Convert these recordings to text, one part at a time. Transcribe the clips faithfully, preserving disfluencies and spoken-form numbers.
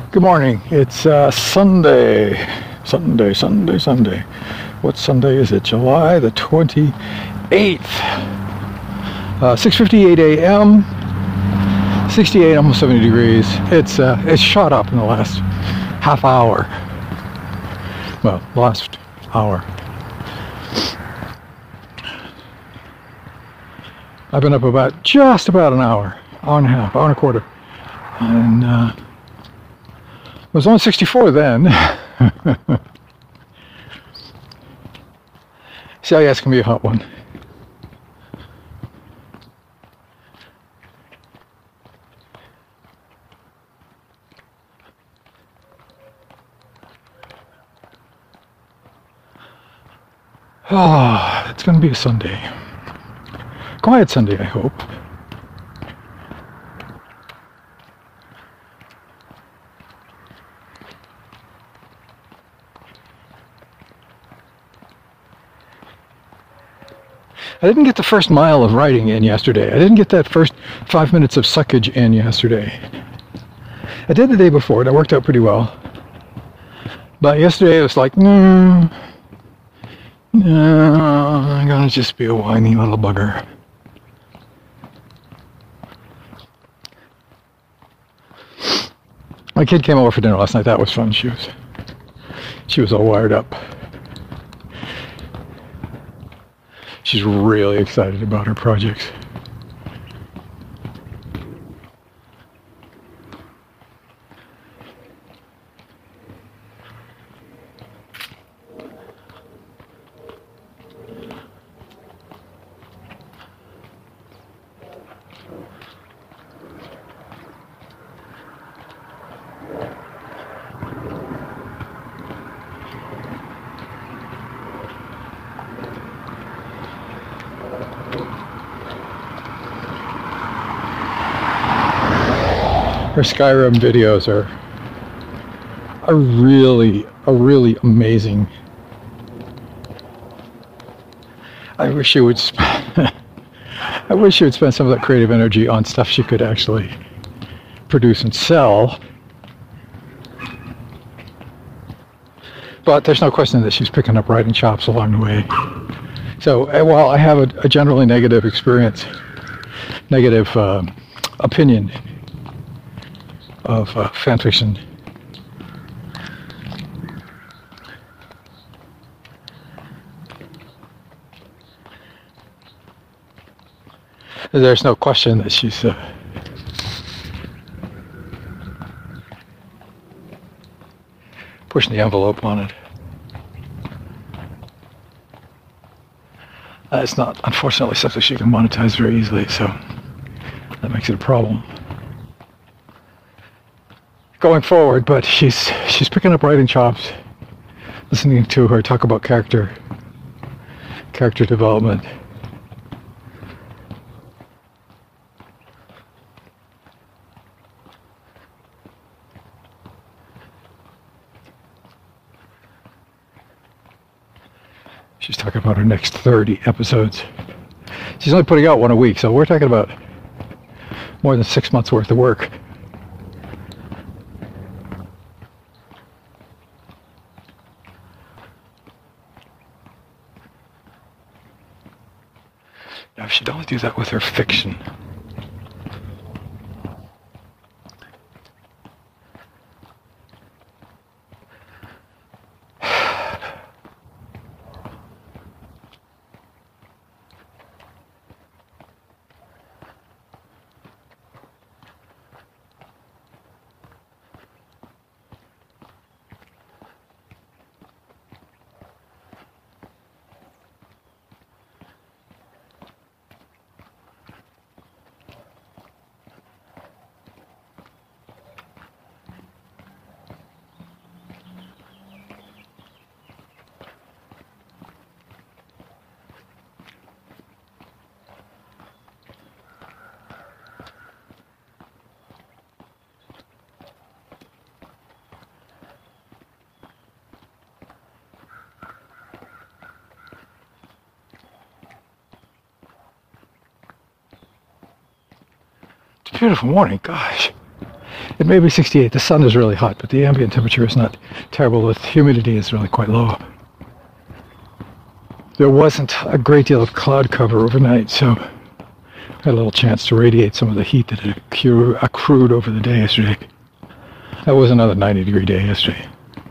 Good morning. It's uh, Sunday. Sunday, Sunday, Sunday. What Sunday is it? July the twenty-eighth. Uh, six fifty-eight a m sixty-eight, almost seventy degrees. It's uh, it's shot up in the last half hour. Well, last hour. I've been up about just about an hour, hour and a half, hour and a quarter, and uh, it was only sixty-four then. C I S can be a hot one. Oh, it's going to be a Sunday. Quiet Sunday, I hope. I didn't get the first mile of writing in yesterday. I didn't get that first five minutes of suckage in yesterday. I did the day before, and it worked out pretty well. But yesterday it was like, no, no, I'm gonna just be a whiny little bugger. My kid came over for dinner last night. That was fun. She was, she was all wired up. She's really excited about her projects. Her Skyrim videos are are really, are really amazing. I wish she would. Sp- I wish she would spend some of that creative energy on stuff she could actually produce and sell. But there's no question that she's picking up writing chops along the way. So while I have a, a generally negative experience, negative uh, opinion of uh, fan fiction, there's no question that she's uh, pushing the envelope on it. Uh, it's not, unfortunately, something she can monetize very easily, so that makes it a problem going forward. But she's she's picking up writing chops, listening to her talk about character, character development. She's talking about her next thirty episodes. She's only putting out one a week, so we're talking about more than six months worth of work. Now, she'd only do that with her fiction. Beautiful morning, gosh. It may be sixty-eight. The sun is really hot, but the ambient temperature is not terrible. The humidity is really quite low. There wasn't a great deal of cloud cover overnight, so I had a little chance to radiate some of the heat that had accrued over the day yesterday. That was another ninety degree day yesterday.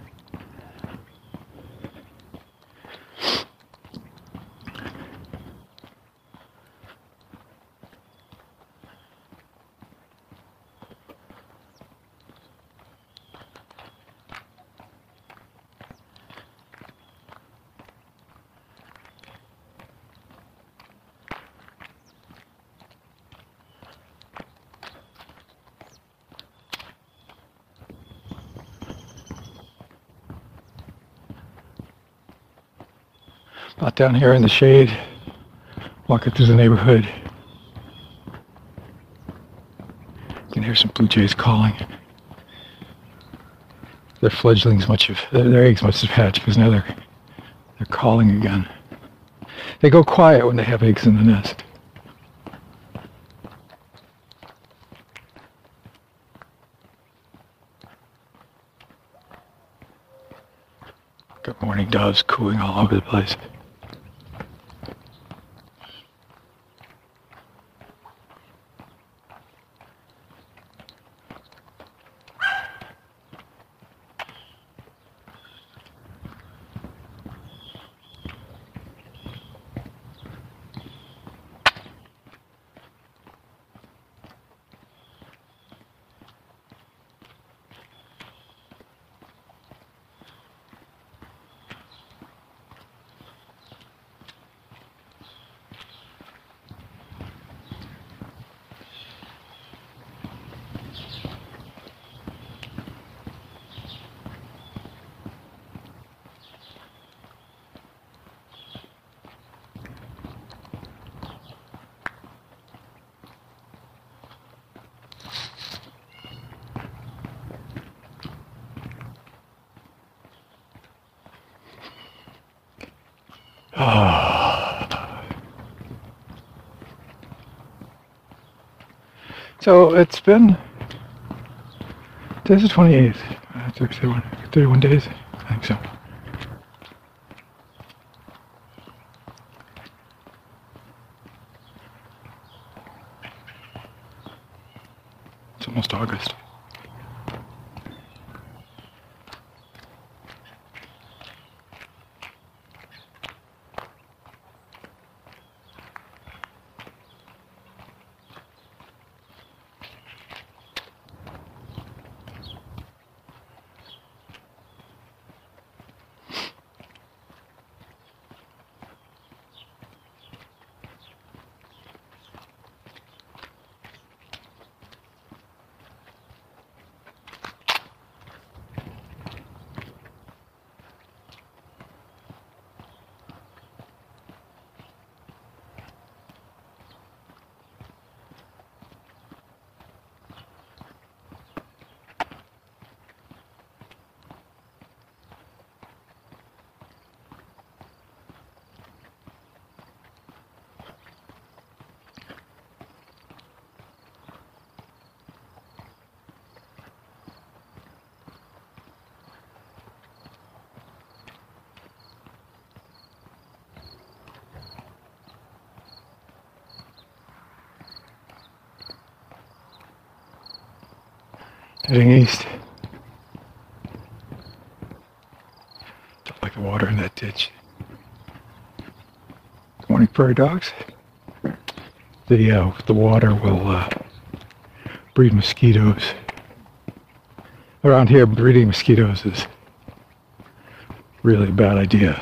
Out down here in the shade, walking through the neighborhood. You can hear some blue jays calling. Their fledglings much of their, their eggs must have hatched because now they're they're calling again. They go quiet when they have eggs in the nest. Got mourning doves cooing all over the place. So it's been, today's the twenty-eighth, uh, thirty-one, thirty-one days, I think so. It's almost August. Heading east. Don't like the water in that ditch. Good morning, prairie dogs. The uh, the water will uh, breed mosquitoes. Around here, breeding mosquitoes is really a bad idea.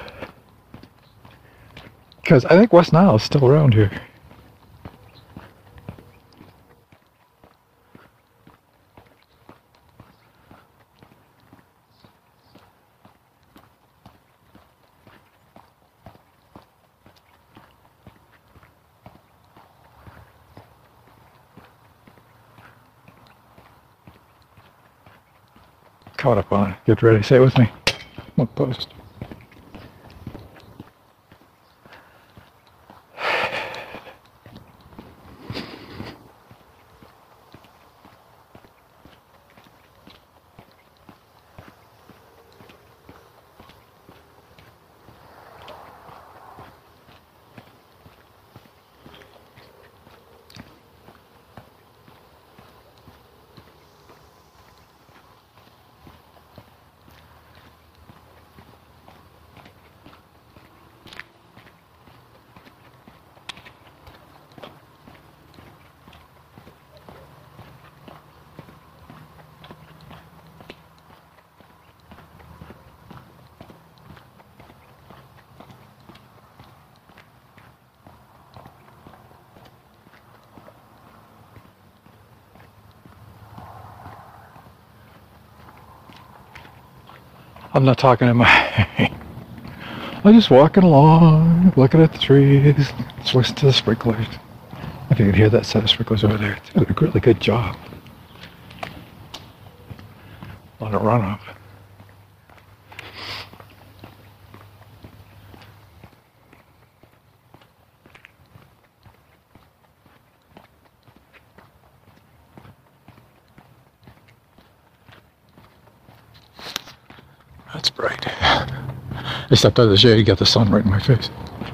Because I think West Nile is still around here. Caught up on it. Get ready. Say it with me. Look, post. I'm not talking in my... I'm just walking along, looking at the trees, just listening to the sprinklers. If you can hear that set of sprinklers over there, they did a really good job. A lot of runoff. That's bright. I stepped out of the shade to get the sun right in my face.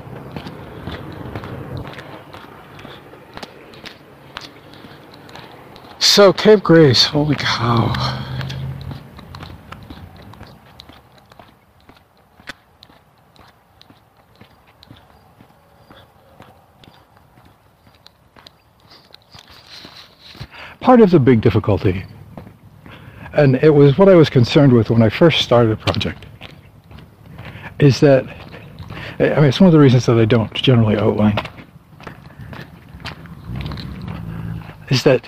So, Cape Grace, holy cow. Part of the big difficulty, and it was what I was concerned with when I first started the project, is that, I mean, it's one of the reasons that I don't generally outline, is that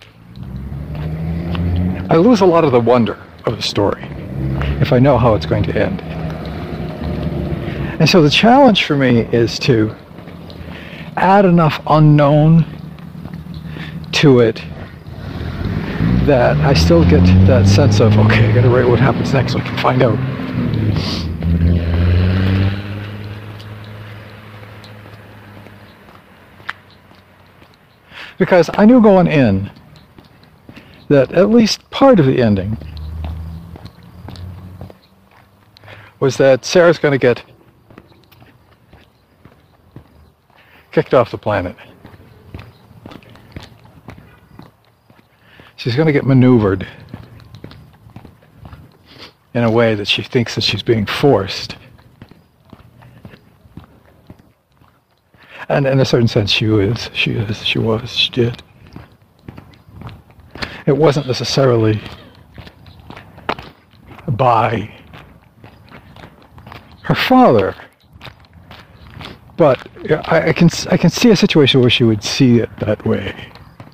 I lose a lot of the wonder of the story if I know how it's going to end. And so the challenge for me is to add enough unknown to it that I still get that sense of, okay, I gotta write what happens next so I can find out. Because I knew going in that at least part of the ending was that Sarah's going to get kicked off the planet. She's going to get maneuvered in a way that she thinks that she's being forced. And in a certain sense she is, she is, she was, she did. It wasn't necessarily by her father, but I, I can I can see a situation where she would see it that way.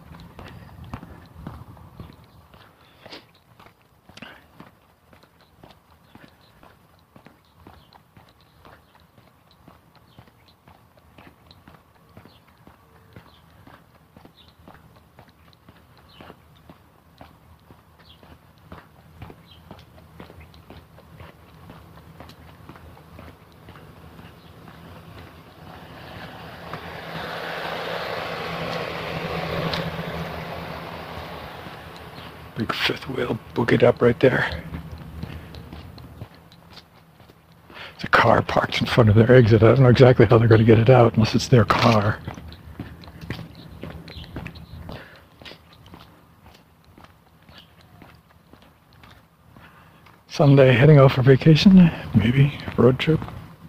Big fifth wheel boogied up right there. There's a car parked in front of their exit. I don't know exactly how they're going to get it out unless it's their car. Sunday, heading out for vacation, maybe road trip.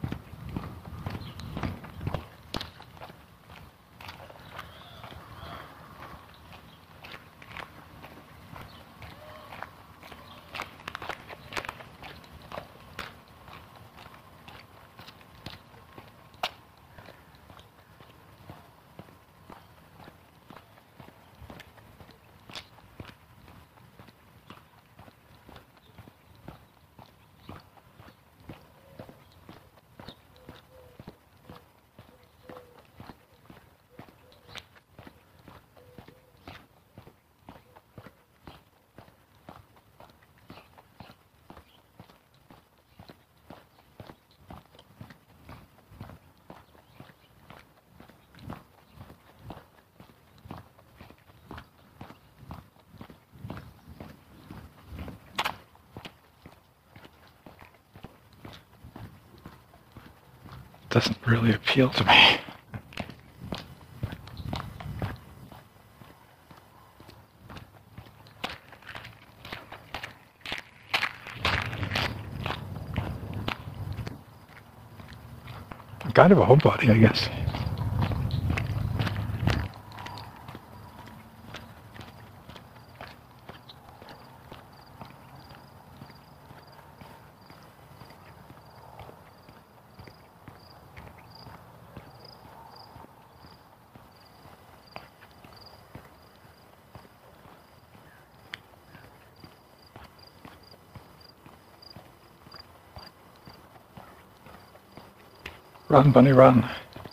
Doesn't really appeal to me. Kind of a homebody, I guess. Run, bunny, run.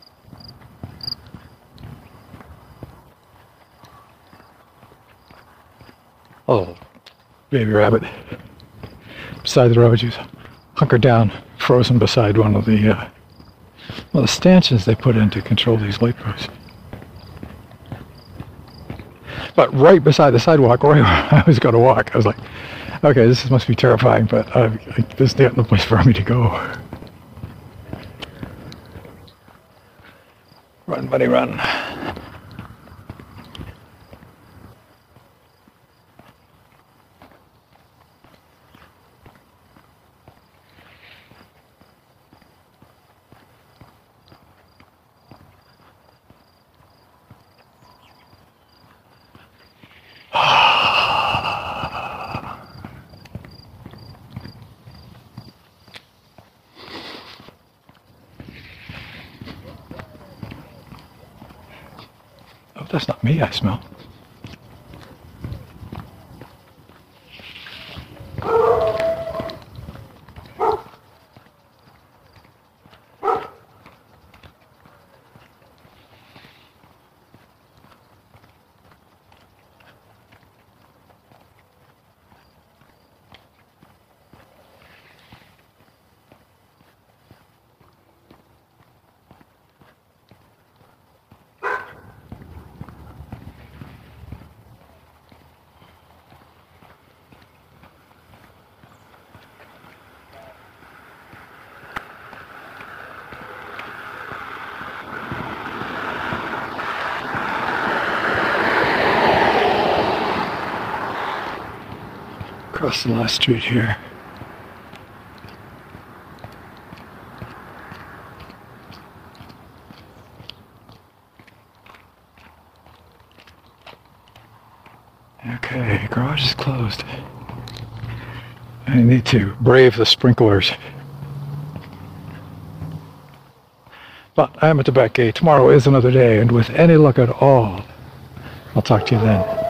Oh, baby rabbit. Beside the road, she's hunkered down, frozen beside one of the uh, one of the stanchions they put in to control these light posts. But right beside the sidewalk, right where I was going to walk, I was like, okay, this must be terrifying, but uh, this is the place for me to go. Run, buddy, run. Oh, that's not me I smell. Across the last street here. Okay, garage is closed. I need to brave the sprinklers. But I am at the back gate. Tomorrow is another day, and with any luck at all, I'll talk to you then.